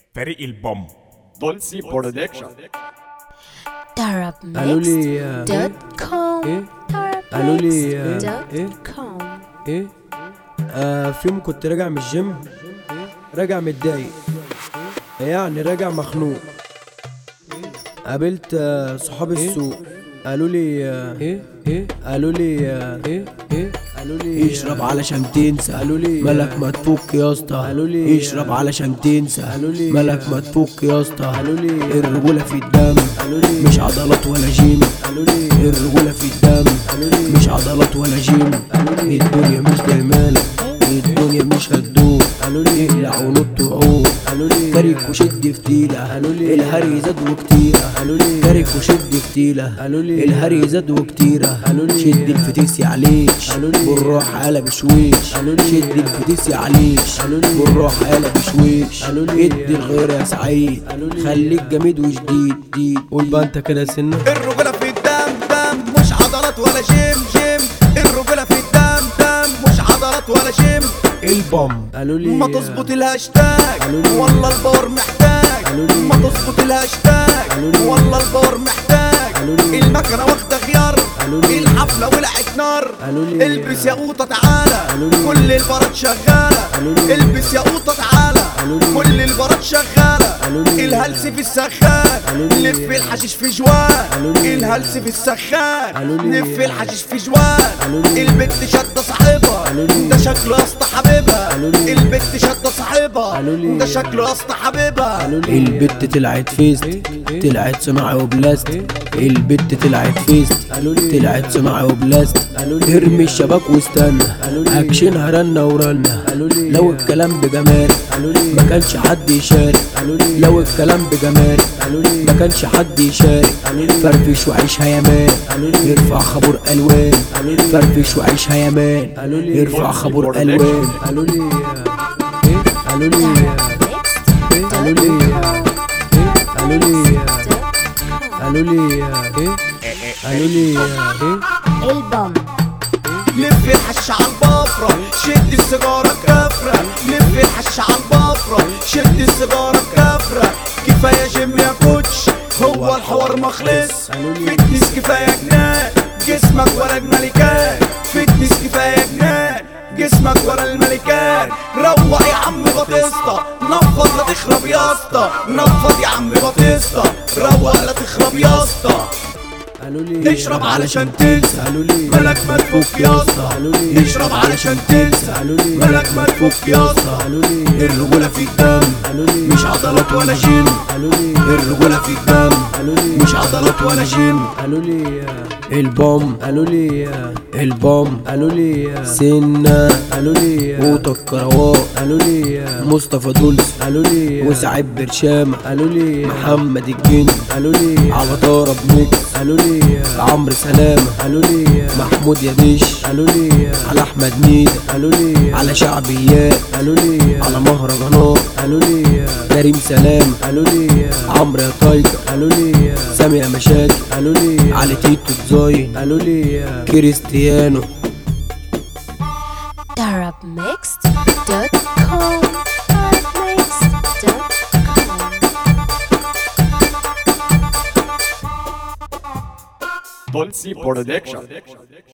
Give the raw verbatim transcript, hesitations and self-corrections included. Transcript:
فريق البوم دولسي برودكشن. قالوا لي دوت كوم ايه قالوا لي ايه دوت كوم. ايه آه في يوم كنت راجع من الجيم، راجع متضايق، يعني راجع مخنوق. قابلت آه صحاب السوق، قالوا لي آه ايه ايه قالوا لي آه ايه ايه قالوا لي اشرب علشان تنسى، قالوا لي مالك ما تفك يا اسطى. قالوا لي اشرب علشان تنسى، قالوا لي مالك ما تفك يا اسطى. قالوا لي الرجولة في الدم، قالوا لي مش عضلات ولا جيم. قالوا لي الرجولة في الدم، قالوا لي مش عضلات ولا جيم. قالوا لي الدنيا مش دايمالك، الدنيا مش هتدوب. قالوا لي اقلع ونط وعوق، قالوا لي كارك وشد فتيلة. قالوا لي الهري زاد وكتيرة، قالوا لي كارك وشد فتيلة. قالوا لي الهري زاد وكتيرة. قالوا لي شد الفتيس يعليش، قالوا لي بالراحة قلب شويش. قالوا لي شد الفتيس يعليش، قالوا لي بالراحة قلب شويش. قالوا لي ادي الغير يا سعيد، قالوا لي خليك جميد وجديد جديد. قول بقى انت كده سنة. الرجولة في الدم دم، مش عضلات ولا جيم جيم. الرجولة في الدم دم، مش عضلات ولا جيم. البوم قالوا لي ما تظبط الهاشتاج قالوا لي والله الباور محتاج. قالوا لي ما تظبط الهاشتاج قالوا لي والله الباور محتاج. قالوا لي المكنة واخدة خيار، قالوا لي الحفلة ولعت نار. قالوا لي البس يا قوطة تعالى، قالوا لي كل البارات شغالة. قالوا لي البس يا قوطة تعالى، قالوا لي كل البارات شغالة. قالوا لي الهلس في السخان، قالوا لي لف الحشيش في جوان. قالوا لي الهلس في السخان، قالوا لي لف الحشيش في جوان. قالوا لي البت شادة صاحبها، قالوا لي ده شكله يا اسطى حبيبها. قالوا لي البت شادة صاحبها، قالوا لي ده شكله يا اسطى حبيبها. قالوا لي البت طلعت فيست، طلعت صناعي وبلاستيك. البت طلعت فيست، قالوا لي طلعت صناعي وبلاستيك. قالوا لي ارمي الشباك واستنى، قالوا لي اكشنها رنة ورنة. قالوا لي لو الكلام بجمال قالوا لي ما كانش حد يشارك. قالوا لي لو الكلام بجمال قالوا لي ما كانش حد يشارك. قالوا لي فرفش وعيشها يا مان، قالوا لي ارفع خبر الوان. قالوا لي فرفش وعيشها يا مان، قالوا لي ارفع خبر الوان. قالوا لي ايه قالوا لي ايه قالوا لي ايه قالوا لي قالوا لي ايه قالوا لي ايه البوم لف الحش على البفرة، شد السيجارة كفرة. لف الحش على البفرة، شد السيجارة كفرة. كفاية جيم يا كوتش، هو الحوار مخلص. فتنس كفاية جنان، جسمك ورا الملكات. فتنس كفاية جنان، جسمك ورا الملكات. روق يا عم باتيستا، نفض لا تخرب يا اسطى. نفض يا عم باتيستا، روق لا تخرب يا اسطى. قالوا لي تشرب علشان تنسى، قالوا لي مالك ما تفك يا اسطى. قالوا لي تشرب علشان تنسى، قالوا لي مالك ما تفك يا اسطى. قالوا لي الرجولة في الدم، قالوا لي مش عضلات ولا جيم. قالوا لي الرجولة في الدم، قالوا لي مش عضلات ولا جيم. قالوا لي البوم قالوا لي البوم قالوا لي سنة قالوا لي قوطة الكروات. قالوا لي مصطفى دولس قالوا لي وسعيد برشامة. قالوا لي محمد الجن قالوا لي على طارة بميكس. قالوا لي عمرو سلامة. قالوا لي محمود يديش. قالوا لي على احمد نيدة. قالوا لي على شعبيات. قالوا لي على مهرجانات. قالوا لي كريم سلام. قالوا لي عمرو يا تايجر. قالوا لي سامي يا مشاكل. قالوا لي علي تيتو تزاين. قالوا لي كريستيانو. دارب ميكس دوت كوم. دارب ميكس دوت كوم. دولسي برودكشن.